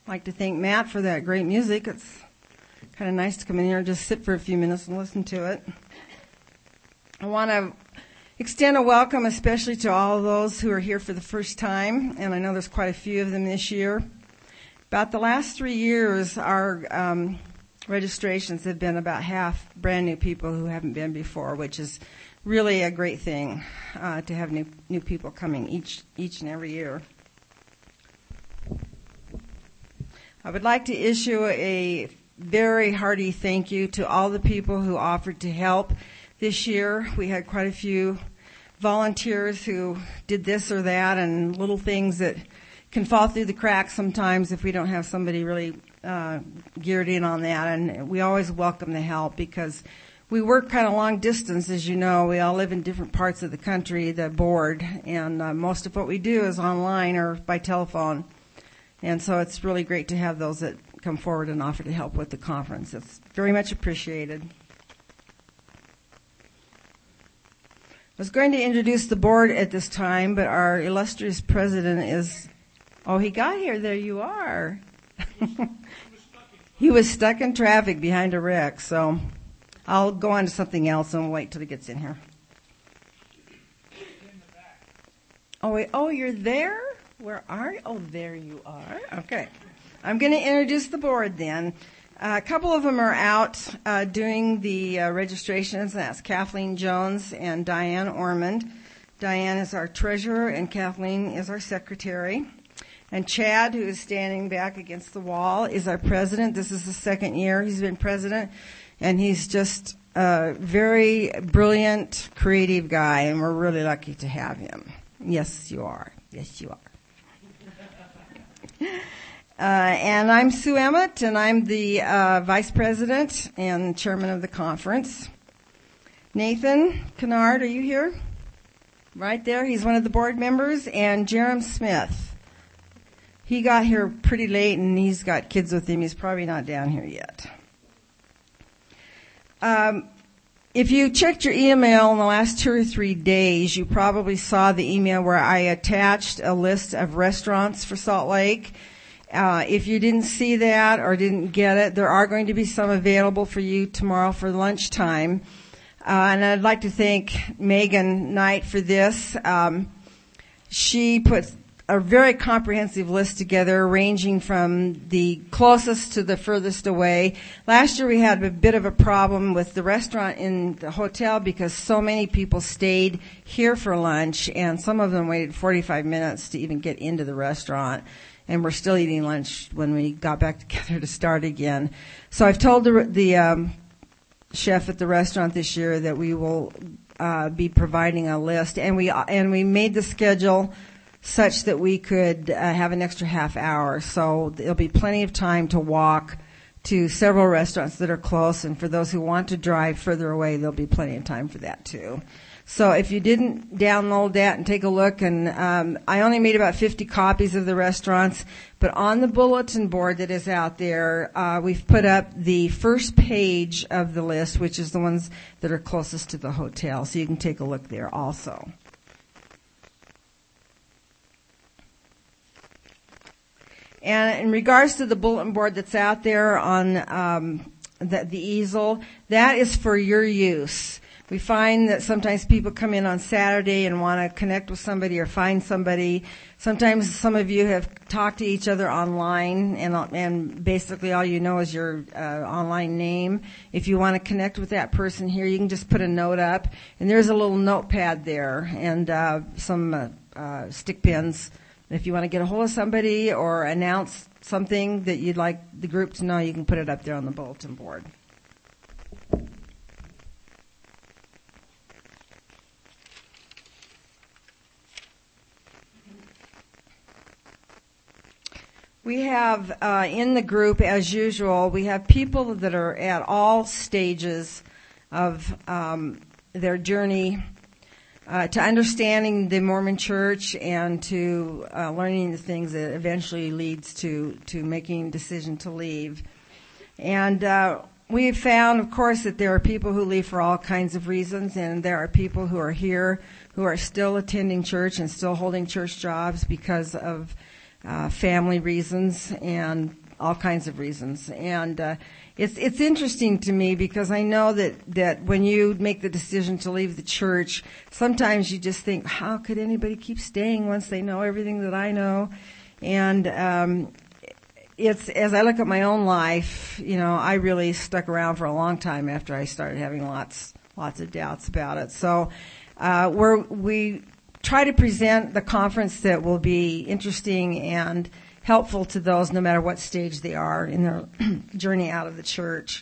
like to thank Matt for that great music. It's kind of nice to come in here and just sit for a few minutes and listen to it. I want to extend a welcome especially to all of those who are here for the first time, and I know there's quite a few of them this year. About the last 3 years, our registrations have been about half brand new people who haven't been before, which is really a great thing to have new people coming each and every year. I would like to issue a very hearty thank you to all the people who offered to help this year. We had quite a few volunteers who did this or that and little things that can fall through the cracks sometimes if we don't have somebody really geared in on that. And we always welcome the help because we work kind of long distance, as you know. We all live in different parts of the country, the board, and most of what we do is online or by telephone. And so it's really great to have those that come forward and offer to help with the conference. It's very much appreciated. I was going to introduce the board at this time, but our illustrious president is... Oh, he got here. There you are. He was stuck in traffic behind a wreck, so I'll go on to something else and wait till he gets in here. Oh, wait. Oh, you're there? Where are you? Oh, there you are. Okay. I'm going to introduce the board then. A couple of them are out doing the registrations. That's Kathleen Jones and Diane Ormond. Diane is our treasurer and Kathleen is our secretary. And Chad, who is standing back against the wall, is our president. This is the second year he's been president. And he's just a very brilliant, creative guy, and we're really lucky to have him. Yes, you are. Yes, you are. And I'm Sue Emmett, and I'm the vice president and chairman of the conference. Nathan Kennard, are you here? Right there. He's one of the board members. And Jerem Smith. He got here pretty late, and he's got kids with him. He's probably not down here yet. If you checked your email in the last 2 or 3 days, you probably saw the email where I attached a list of restaurants for Salt Lake. If you didn't see that or didn't get it, there are going to be some available for you tomorrow for lunchtime. And I'd like to thank Megan Knight for this. She put a very comprehensive list together, ranging from the closest to the furthest away. Last year we had a bit of a problem with the restaurant in the hotel because so many people stayed here for lunch, and some of them waited 45 minutes to even get into the restaurant. And we're still eating lunch when we got back together to start again. So I've told the chef at the restaurant this year that we will be providing a list, and we made the schedule such that we could have an extra half hour. So there'll be plenty of time to walk to several restaurants that are close, and for those who want to drive further away, there'll be plenty of time for that too. So if you didn't download that and take a look, and I only made about 50 copies of the restaurants, but on the bulletin board that is out there, we've put up the first page of the list, which is the ones that are closest to the hotel, so you can take a look there also. And in regards to the bulletin board that's out there on the easel, that is for your use. We find that sometimes people come in on Saturday and want to connect with somebody or find somebody. Sometimes some of you have talked to each other online, and basically all you know is your online name. If you want to connect with that person here, you can just put a note up, and there's a little notepad there and some stick pins. If you want to get a hold of somebody or announce something that you'd like the group to know, you can put it up there on the bulletin board. We have in the group, as usual, we have people that are at all stages of their journey to understanding the Mormon Church and to learning the things that eventually leads to making a decision to leave. And we've found, of course, that there are people who leave for all kinds of reasons, and there are people who are here who are still attending church and still holding church jobs because of family reasons and all kinds of reasons. And it's interesting to me because I know that when you make the decision to leave the church, sometimes you just think, how could anybody keep staying once they know everything that I know? And it's, as I look at my own life, I really stuck around for a long time after I started having lots of doubts about it. So we try to present the conference that will be interesting and helpful to those no matter what stage they are in their journey out of the church.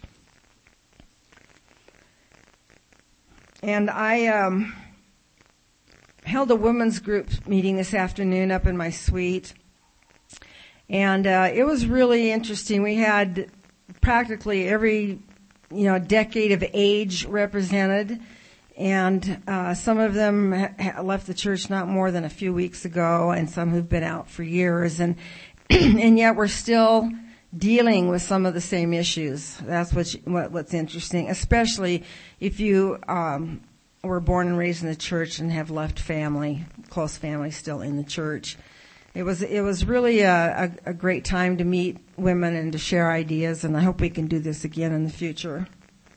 And I held a women's group meeting this afternoon up in my suite. And it was really interesting. We had practically every, decade of age represented. And some of them left the church not more than a few weeks ago, and some who've been out for years. And and yet we're still dealing with some of the same issues. That's what's interesting, especially if you were born and raised in the church and have left close family still in the church. It was really a great time to meet women and to share ideas, and I hope we can do this again in the future.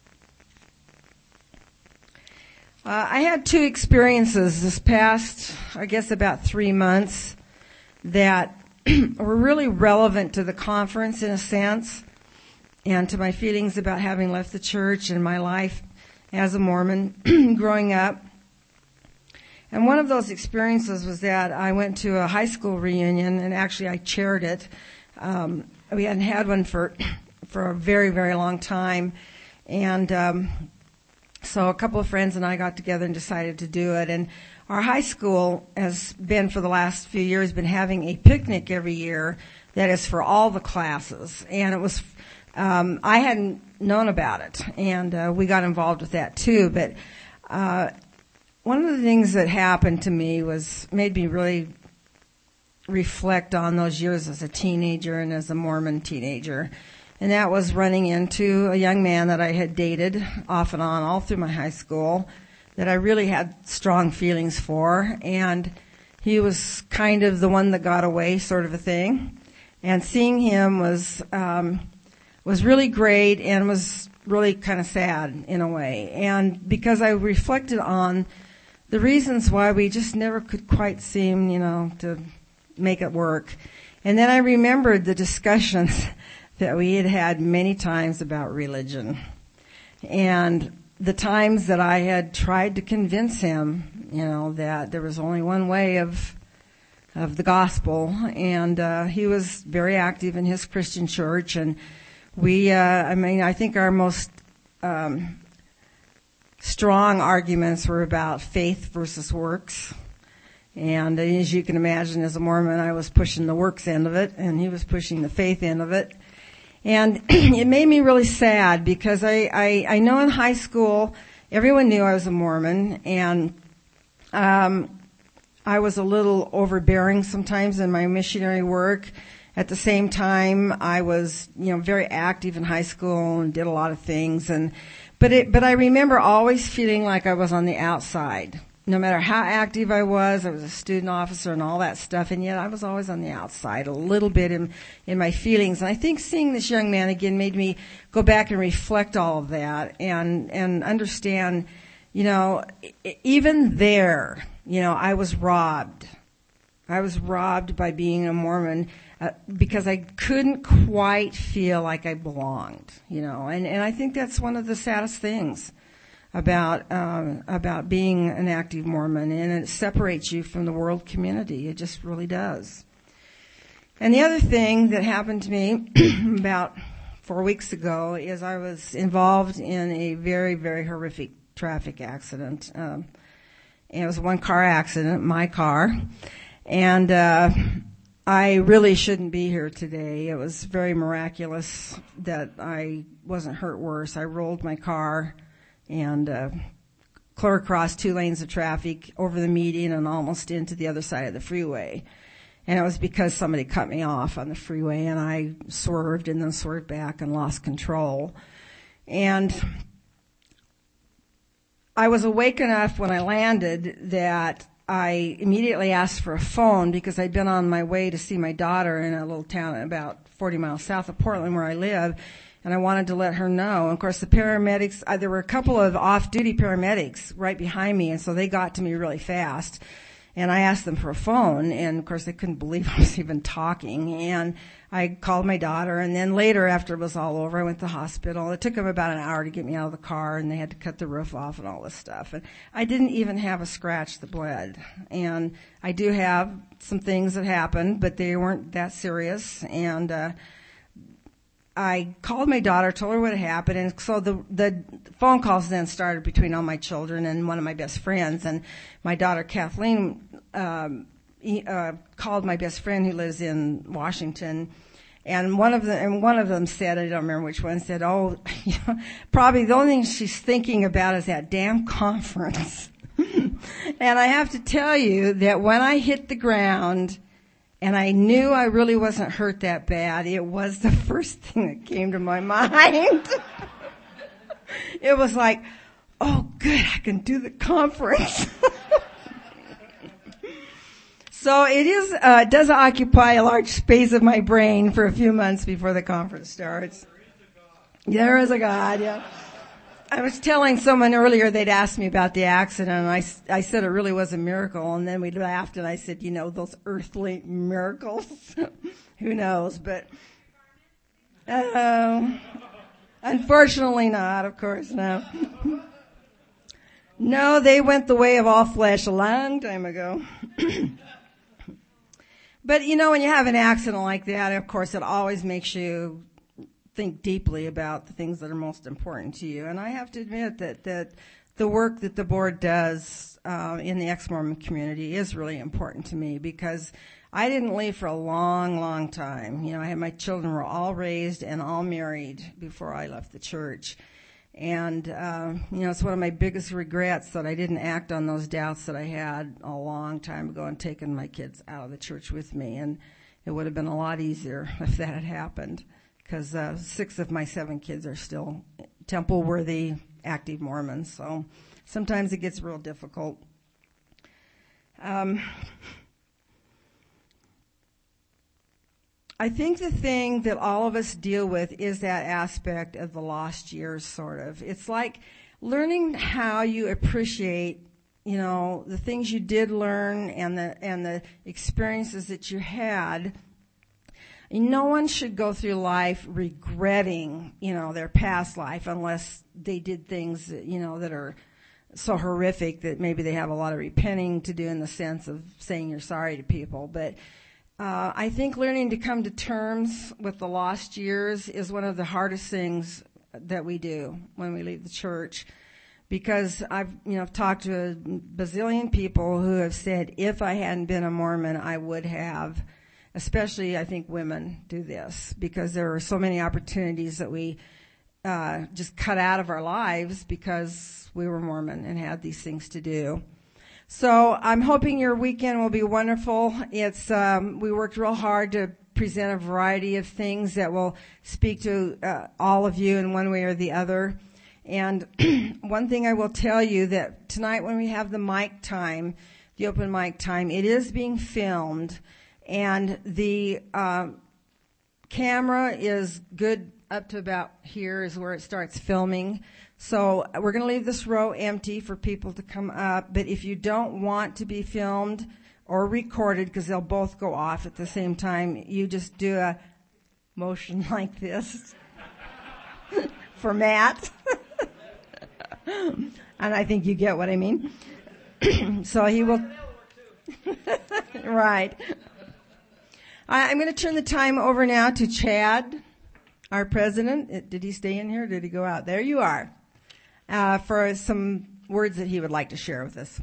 I had two experiences this past, I guess, about 3 months that were really relevant to the conference in a sense and to my feelings about having left the church and my life as a Mormon growing up. And one of those experiences was that I went to a high school reunion, and actually I chaired it. We hadn't had one for a very, very long time. And so a couple of friends and I got together and decided to do it. And our high school has been, for the last few years, been having a picnic every year that is for all the classes. And it was, I hadn't known about it, and we got involved with that too. But one of the things that happened to me made me really reflect on those years as a teenager and as a Mormon teenager. And that was running into a young man that I had dated off and on all through my high school that I really had strong feelings for. And he was kind of the one that got away, sort of a thing. And seeing him was really great and was really kind of sad in a way. And because I reflected on the reasons why we just never could quite seem, to make it work. And then I remembered the discussions that we had had many times about religion, and the times that I had tried to convince him, that there was only one way of the gospel, and he was very active in his Christian church, and I think our most strong arguments were about faith versus works. And as you can imagine, as a Mormon, I was pushing the works end of it, and he was pushing the faith end of it. And it made me really sad because I know in high school everyone knew I was a Mormon, and I was a little overbearing sometimes in my missionary work. At the same time, I was, very active in high school and did a lot of things. But I remember always feeling like I was on the outside. No matter how active I was a student officer and all that stuff, and yet I was always on the outside a little bit in my feelings. And I think seeing this young man again made me go back and reflect all of that and understand, even there, I was robbed. I was robbed by being a Mormon because I couldn't quite feel like I belonged, and I think that's one of the saddest things about being an active Mormon, and it separates you from the world community. It just really does. And the other thing that happened to me about 4 weeks ago is I was involved in a very, very horrific traffic accident. And it was a one-car accident, my car, and I really shouldn't be here today. It was very miraculous that I wasn't hurt worse. I rolled my car and clear across 2 lanes of traffic over the median and almost into the other side of the freeway. And it was because somebody cut me off on the freeway, and I swerved and then swerved back and lost control. And I was awake enough when I landed that I immediately asked for a phone because I'd been on my way to see my daughter in a little town about 40 miles south of Portland where I live, and I wanted to let her know. And of course, the paramedics, there were a couple of off-duty paramedics right behind me, and so they got to me really fast. And I asked them for a phone, and of course they couldn't believe I was even talking. And I called my daughter, and then later, after it was all over, I went to the hospital. It took them about an hour to get me out of the car, and they had to cut the roof off and all this stuff. And I didn't even have a scratch that bled. And I do have some things that happened, but they weren't that serious. And I called my daughter, told her what had happened, and so the phone calls then started between all my children and one of my best friends. And my daughter Kathleen called my best friend who lives in Washington, and one of them said, I don't remember which one, said, "Oh, probably the only thing she's thinking about is that damn conference." And I have to tell you that when I hit the ground and I knew I really wasn't hurt that bad, it was the first thing that came to my mind. It was like, oh, good, I can do the conference. So it does occupy a large space of my brain for a few months before the conference starts. There is a God, yeah. I was telling someone earlier, they'd asked me about the accident, and I said it really was a miracle, and then we laughed, and I said, those earthly miracles, who knows, but, unfortunately not, of course, no. No, they went the way of all flesh a long time ago. But, when you have an accident like that, of course, it always makes you think deeply about the things that are most important to you. And I have to admit that the work that the board does in the ex-Mormon community is really important to me, because I didn't leave for a long, long time. My children were all raised and all married before I left the church. And, it's one of my biggest regrets that I didn't act on those doubts that I had a long time ago and taken my kids out of the church with me. And it would have been a lot easier if that had happened, because 6 of my 7 kids are still temple-worthy, active Mormons. So sometimes it gets real difficult. I think the thing that all of us deal with is that aspect of the lost years, sort of. It's like learning how you appreciate, the things you did learn and the experiences that you had. No one should go through life regretting, their past life, unless they did things, that are so horrific that maybe they have a lot of repenting to do, in the sense of saying you're sorry to people. But I think learning to come to terms with the lost years is one of the hardest things that we do when we leave the church, because I've talked to a bazillion people who have said, if I hadn't been a Mormon, I would have. Especially, I think women do this, because there are so many opportunities that we just cut out of our lives because we were Mormon and had these things to do. So I'm hoping your weekend will be wonderful. We worked real hard to present a variety of things that will speak to all of you in one way or the other. And one thing I will tell you, that tonight when we have the mic time, the open mic time, it is being filmed. And the camera is good up to about here is where it starts filming. So we're going to leave this row empty for people to come up. But if you don't want to be filmed or recorded, because they'll both go off at the same time, you just do a motion like this for Matt. And I think you get what I mean. So he will. Right. I'm going to turn the time over now to Chad, our president. Did he stay in here? Did he go out? There you are. For some words that he would like to share with us.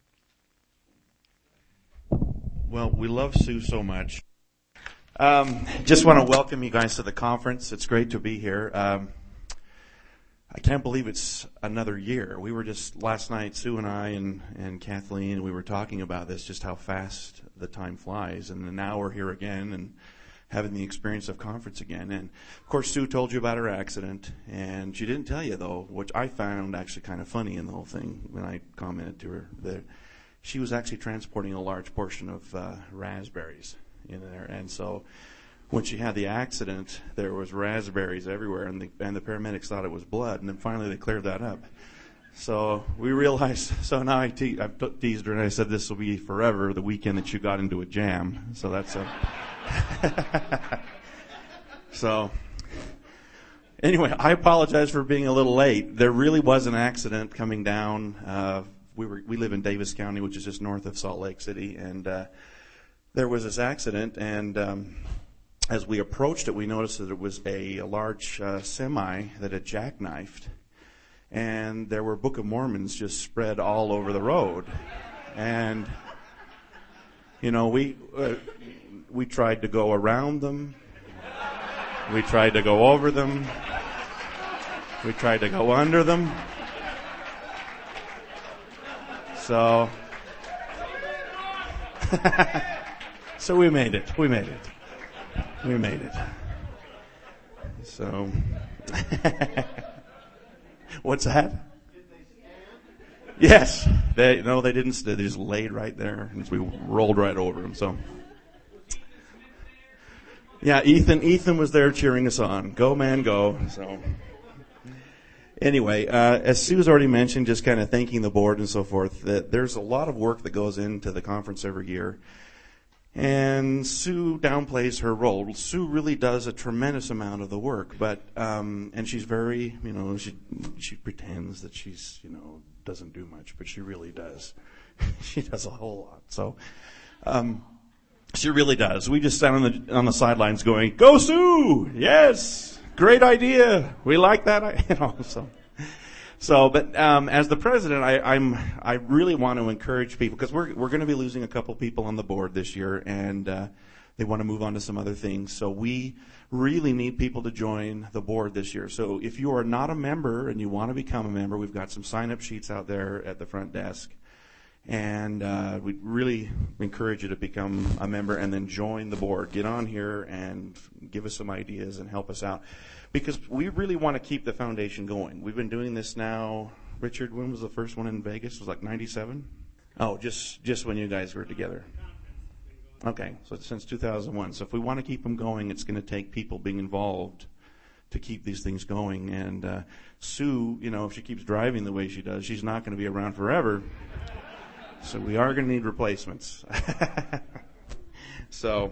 Well, we love Sue so much. Just want to welcome you guys to the conference. It's great to be here. I can't believe it's another year. We were just last night, Sue and I and Kathleen, we were talking about this, just how fast the time flies. And now we're here again and having the experience of conference again. And of course, Sue told you about her accident, and she didn't tell you though, which I found actually kind of funny in the whole thing when I commented to her that she was actually transporting a large portion of raspberries in there. And so when she had the accident, there was raspberries everywhere, and the paramedics thought it was blood, and then finally they cleared that up. So we realized, so now I teased her and I said, this will be forever, the weekend that you got into a jam. So that's so anyway, I apologize for being a little late. There really was an accident coming down. We live in Davis County, which is just north of Salt Lake City, and there was this accident, and as we approached it, we noticed that it was a large semi that had jackknifed. And there were Book of Mormons just spread all over the road. And, you know, we tried to go around them. We tried to go over them. We tried to go under them. So, so we made it. We made it. We made it. So... What's that? Did they stand? Yes. They didn't. They just laid right there, and we rolled right over them. So, yeah, Ethan was there cheering us on. Go, man, go. So, anyway, as Sue's already mentioned, just kind of thanking the board and so forth, that there's a lot of work that goes into the conference every year. And Sue downplays her role. Sue really does a tremendous amount of the work, but and she's very, she pretends that she's, doesn't do much, but she really does. She does a whole lot. So she really does. We just stand on the sidelines going, "Go Sue! Yes, great idea. We like that." But as the president, I really want to encourage people, because we're going to be losing a couple people on the board this year, and they want to move on to some other things. So we really need people to join the board this year. So if you are not a member and you want to become a member, we've got some sign-up sheets out there at the front desk, and we really encourage you to become a member and then join the board. Get on here and give us some ideas and help us out. Because we really want to keep the foundation going. We've been doing this now. Richard, when was the first one in Vegas? It was like 97? Oh, just when you guys were together. Okay, so it's since 2001. So if we want to keep them going, it's going to take people being involved to keep these things going. And Sue, if she keeps driving the way she does, she's not going to be around forever. So we are going to need replacements. So,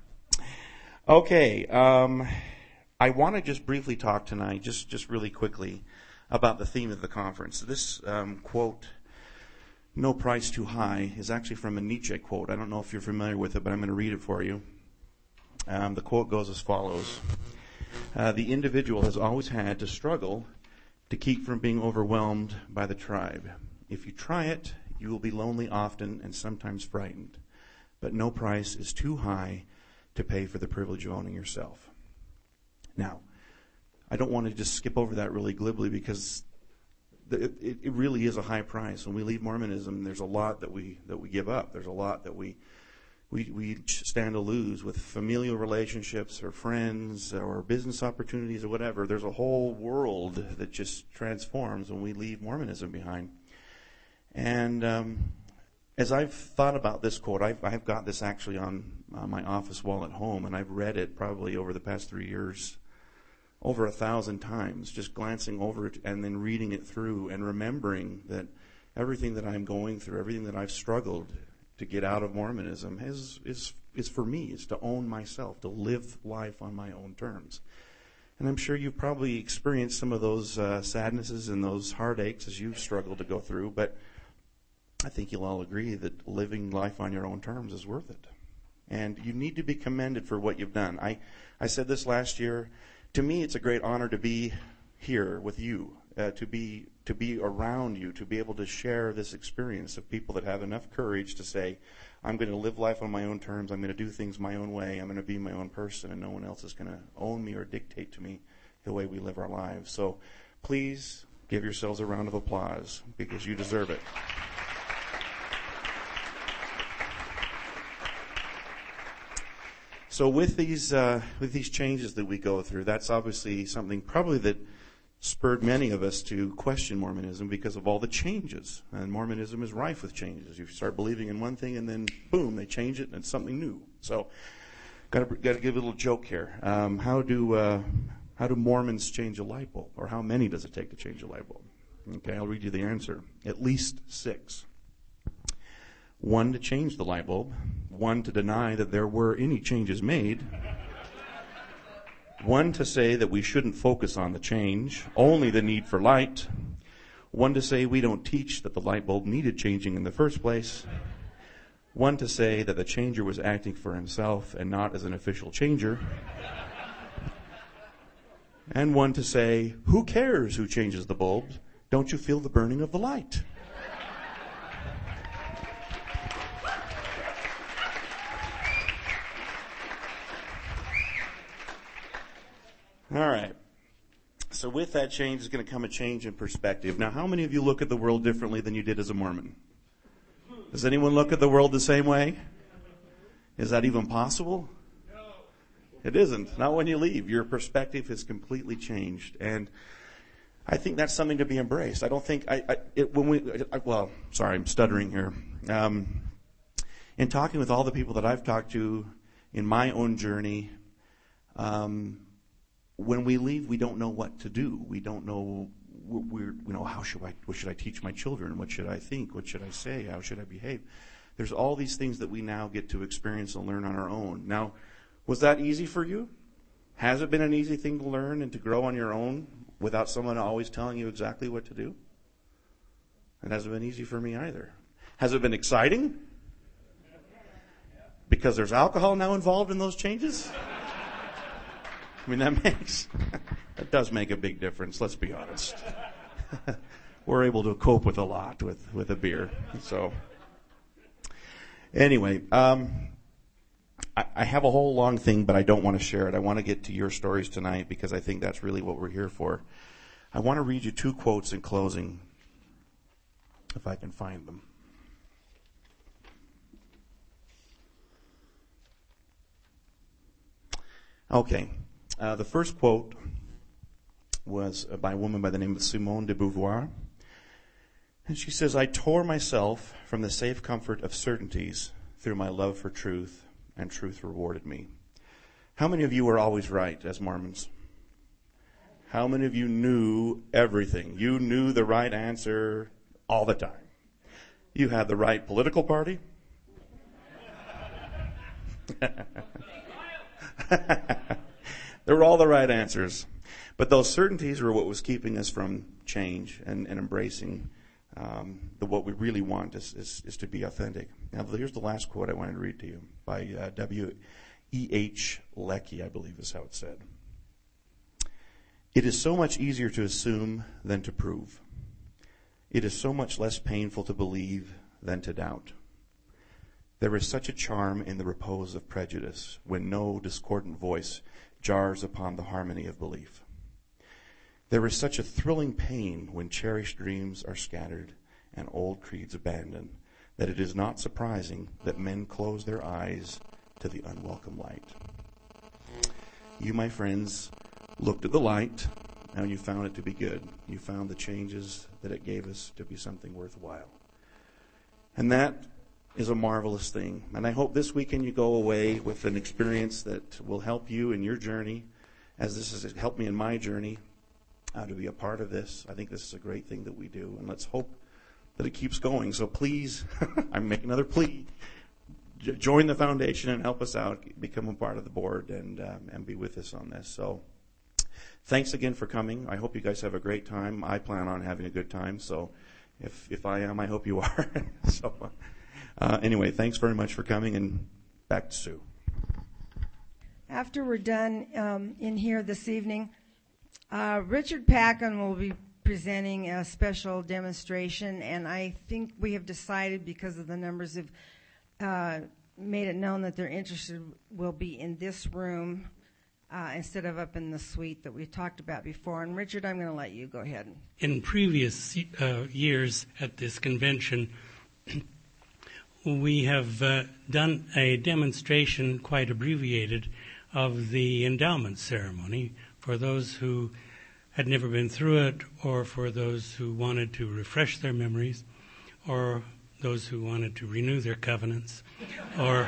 okay. I want to just briefly talk tonight, just really quickly, about the theme of the conference. This quote, "No price too high," is actually from a Nietzsche quote. I don't know if you're familiar with it, but I'm going to read it for you. The quote goes as follows. The individual has always had to struggle to keep from being overwhelmed by the tribe. If you try it, you will be lonely often and sometimes frightened. But no price is too high to pay for the privilege of owning yourself. Now, I don't want to just skip over that really glibly, because it really is a high price. When we leave Mormonism, there's a lot that we give up. There's a lot that we stand to lose with familial relationships or friends or business opportunities or whatever. There's a whole world that just transforms when we leave Mormonism behind. And as I've thought about this quote, I've got this actually on my office wall at home, and I've read it probably over the past 3 years over 1,000 times, just glancing over it and then reading it through and remembering that everything that I'm going through, everything that I've struggled to get out of Mormonism is for me. It's to own myself, to live life on my own terms. And I'm sure you've probably experienced some of those sadnesses and those heartaches as you've struggled to go through, but I think you'll all agree that living life on your own terms is worth it. And you need to be commended for what you've done. I said this last year. To me, it's a great honor to be here with you, to be around you, to be able to share this experience of people that have enough courage to say, I'm going to live life on my own terms, I'm going to do things my own way, I'm going to be my own person, and no one else is going to own me or dictate to me the way we live our lives. So please give yourselves a round of applause, because you deserve it. So with these changes that we go through, that's obviously something probably that spurred many of us to question Mormonism because of all the changes. And Mormonism is rife with changes. You start believing in one thing and then boom, they change it and it's something new. So got to give a little joke here. How do Mormons change a light bulb? Or how many does it take to change a light bulb? Okay, I'll read you the answer. At least 6. 1 to change the light bulb. 1 to deny that there were any changes made. 1 to say that we shouldn't focus on the change, only the need for light. 1 to say we don't teach that the light bulb needed changing in the first place. 1 to say that the changer was acting for himself and not as an official changer. And 1 to say, who cares who changes the bulbs? Don't you feel the burning of the light? All right. So with that change is going to come a change in perspective. Now, how many of you look at the world differently than you did as a Mormon? Does anyone look at the world the same way? Is that even possible? No. It isn't. Not when you leave. Your perspective has completely changed. And I think that's something to be embraced. I don't think I'm stuttering here. In talking with all the people that I've talked to in my own journey, when we leave, we don't know what to do. We don't know, what should I teach my children? What should I think? What should I say? How should I behave? There's all these things that we now get to experience and learn on our own. Now, was that easy for you? Has it been an easy thing to learn and to grow on your own without someone always telling you exactly what to do? It hasn't been easy for me either. Has it been exciting? Because there's alcohol now involved in those changes? I mean, that does make a big difference, let's be honest. We're able to cope with a lot with a beer. So, anyway, I have a whole long thing, but I don't want to share it. I want to get to your stories tonight because I think that's really what we're here for. I want to read you 2 quotes in closing, if I can find them. Okay. The first quote was by a woman by the name of Simone de Beauvoir. And she says, I tore myself from the safe comfort of certainties through my love for truth, and truth rewarded me. How many of you were always right as Mormons? How many of you knew everything? You knew the right answer all the time. You had the right political party. They were all the right answers. But those certainties were what was keeping us from change and embracing what we really want is to be authentic. Now, here's the last quote I wanted to read to you by W.E.H. Leckie, I believe is how it's said. It is so much easier to assume than to prove. It is so much less painful to believe than to doubt. There is such a charm in the repose of prejudice when no discordant voice jars upon the harmony of belief. There is such a thrilling pain when cherished dreams are scattered and old creeds abandoned that it is not surprising that men close their eyes to the unwelcome light. You, my friends, looked at the light and you found it to be good. You found the changes that it gave us to be something worthwhile. And that is a marvelous thing. And I hope this weekend you go away with an experience that will help you in your journey, as this has helped me in my journey to be a part of this. I think this is a great thing that we do, and let's hope that it keeps going. So please, I make another plea. Join the foundation and help us out. Become a part of the board and be with us on this. So thanks again for coming. I hope you guys have a great time. I plan on having a good time. So if I am, I hope you are. So anyway, thanks very much for coming, and back to Sue. After we're done in here this evening, Richard Packin will be presenting a special demonstration, and I think we have decided, because of the numbers have made it known that they're interested, will be in this room instead of up in the suite that we talked about before. And Richard, I'm going to let you go ahead. In previous years at this convention, we have done a demonstration, quite abbreviated, of the endowment ceremony for those who had never been through it, or for those who wanted to refresh their memories, or those who wanted to renew their covenants, or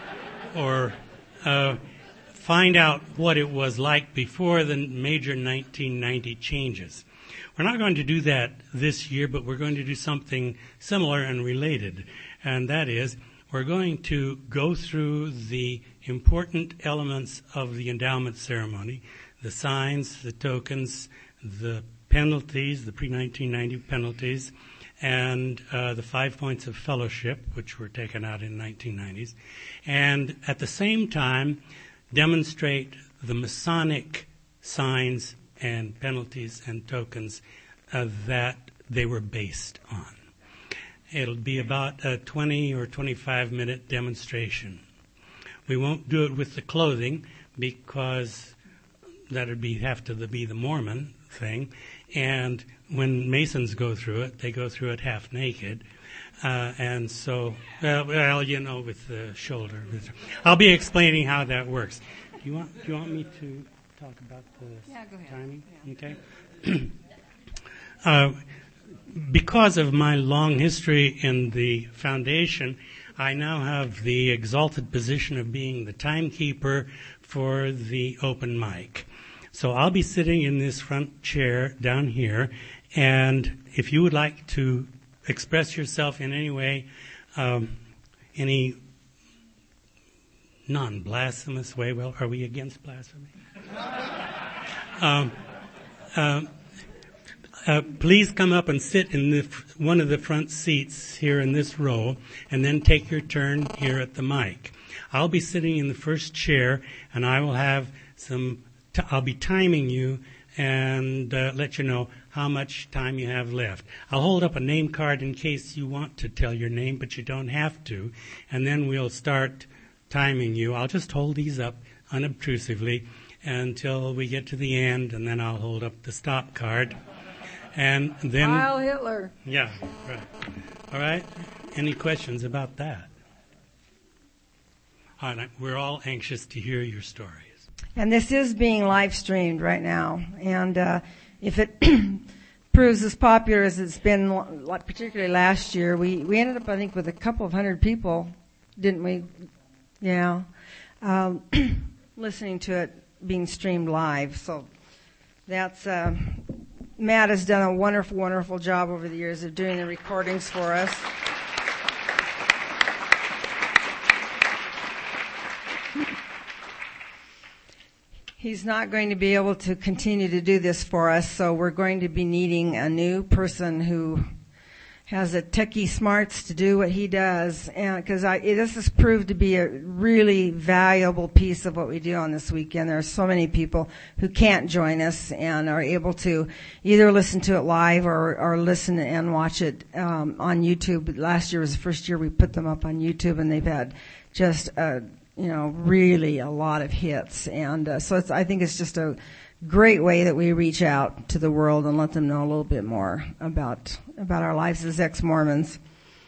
find out what it was like before the major 1990 changes. We're not going to do that this year, but we're going to do something similar and related, and that is we're going to go through the important elements of the endowment ceremony, the signs, the tokens, the penalties, the pre-1990 penalties, and the 5 points of fellowship, which were taken out in the 1990s, and at the same time demonstrate the Masonic signs and penalties and tokens that they were based on. It'll be about a 20 or 25-minute demonstration. We won't do it with the clothing because that would have to be the Mormon thing. And when Masons go through it, they go through it half naked. And so, with the shoulder. I'll be explaining how that works. Do you want me to talk about the timing? Yeah. Okay. Because of my long history in the foundation, I now have the exalted position of being the timekeeper for the open mic. So I'll be sitting in this front chair down here, and if you would like to express yourself in any way, any non-blasphemous way, well, are we against blasphemy? Please come up and sit in one of the front seats here in this row, and then take your turn here at the mic. I'll be sitting in the first chair, and I will have I'll be timing you and let you know how much time you have left. I'll hold up a name card in case you want to tell your name, but you don't have to, and then we'll start timing you. I'll just hold these up unobtrusively until we get to the end, and then I'll hold up the stop card. And then Heil Hitler. Yeah, right. All right. Any questions about that? All right. We're all anxious to hear your stories. And this is being live streamed right now. And if it proves as popular as it's been, particularly last year, we ended up, I think, with a couple of hundred people, didn't we? Yeah. Listening to it being streamed live. So that's Matt has done a wonderful, wonderful job over the years of doing the recordings for us. He's not going to be able to continue to do this for us, so we're going to be needing a new person who has the techie smarts to do what he does, and because this has proved to be a really valuable piece of what we do on this weekend. There are so many people who can't join us and are able to either listen to it live or listen and watch it on YouTube. Last year was the first year we put them up on YouTube, and they've had just really a lot of hits, and so I think it's just a great way that we reach out to the world and let them know a little bit more about our lives as ex-Mormons.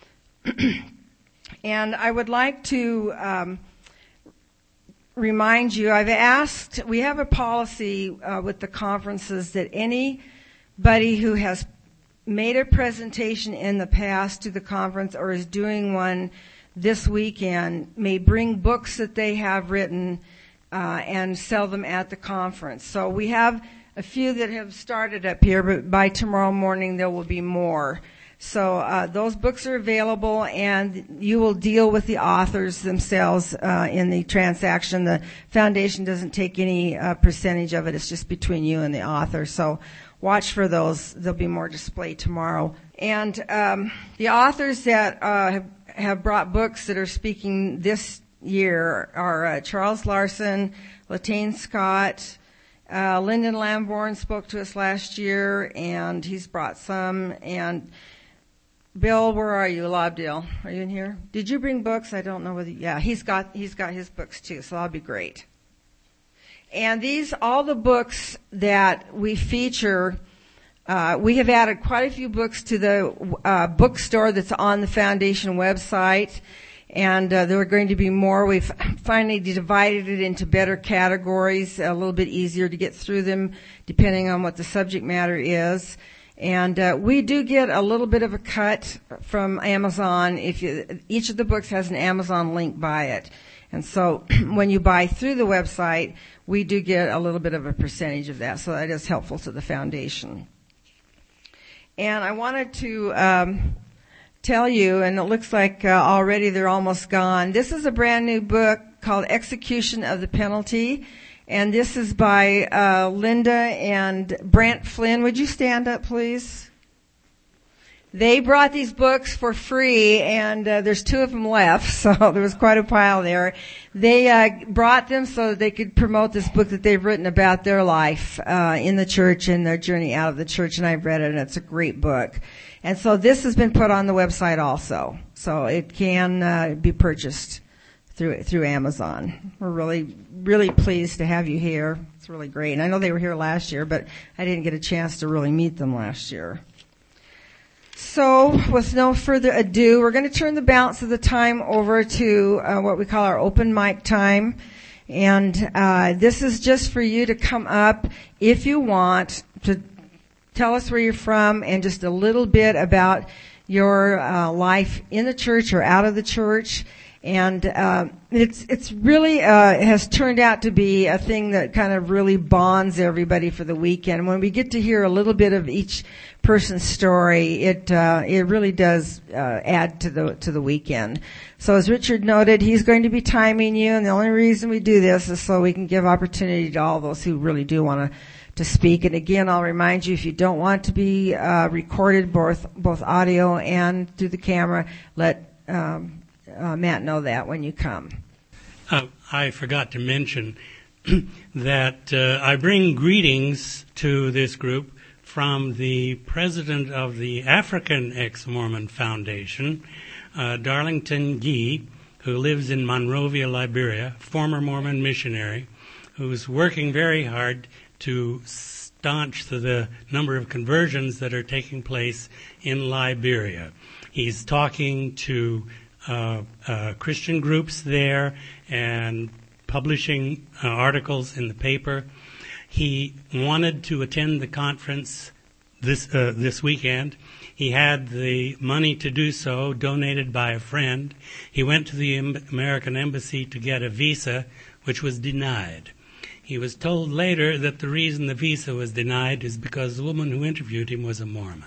And I would like to remind you, we have a policy with the conferences that anybody who has made a presentation in the past to the conference or is doing one this weekend may bring books that they have written and sell them at the conference. So we have a few that have started up here, but by tomorrow morning there will be more. So those books are available, and you will deal with the authors themselves in the transaction. The foundation doesn't take any percentage of it. It's just between you and the author. So watch for those. There'll be more display tomorrow. And the authors that have brought books that are speaking this year are Charles Larson, Latane Scott, Lyndon Lamborn spoke to us last year, and he's brought some. And Bill, where are you? Lobdell, are you in here? Did you bring books? I don't know whether. Yeah, he's got his books too, so that'll be great. And all the books that we feature, we have added quite a few books to the bookstore that's on the foundation website. And there are going to be more. We've finally divided it into better categories, a little bit easier to get through them depending on what the subject matter is. And we do get a little bit of a cut from Amazon. Each of the books has an Amazon link by it. And so when you buy through the website, we do get a little bit of a percentage of that. So that is helpful to the foundation. And I wanted to tell you, and it looks like already they're almost gone. This is a brand new book called Execution of the Penalty. And this is by Linda and Brent Flynn. Would you stand up, please? They brought these books for free, and there's 2 of them left, so there was quite a pile there. They brought them so that they could promote this book that they've written about their life in the church and their journey out of the church, and I've read it, and it's a great book. And so this has been put on the website also, so it can be purchased through Amazon. We're really, really pleased to have you here. It's really great. And I know they were here last year, but I didn't get a chance to really meet them last year. So, with no further ado, we're going to turn the balance of the time over to what we call our open mic time. And this is just for you to come up if you want to tell us where you're from and just a little bit about your life in the church or out of the church. And it's really has turned out to be a thing that kind of really bonds everybody for the weekend. When we get to hear a little bit of each person's story, it really does add to the weekend. So as Richard noted, he's going to be timing you, and the only reason we do this is so we can give opportunity to all those who really do want to speak. And again, I'll remind you, if you don't want to be recorded both audio and through the camera, let Matt know that when you come. I forgot to mention that I bring greetings to this group from the president of the African Ex-Mormon Foundation, Darlington Gee, who lives in Monrovia, Liberia, former Mormon missionary, who's working very hard to staunch the number of conversions that are taking place in Liberia. He's talking to Christian groups there and publishing articles in the paper. He wanted to attend the conference this weekend. He had the money to do so, donated by a friend. He went to the American Embassy to get a visa, which was denied. He was told later that the reason the visa was denied is because the woman who interviewed him was a Mormon.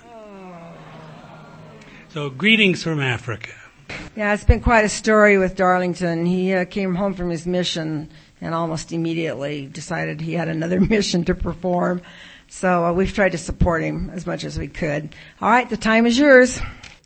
So greetings from Africa. Yeah, it's been quite a story with Darlington. He came home from his mission and almost immediately decided he had another mission to perform. So we've tried to support him as much as we could. All right, the time is yours.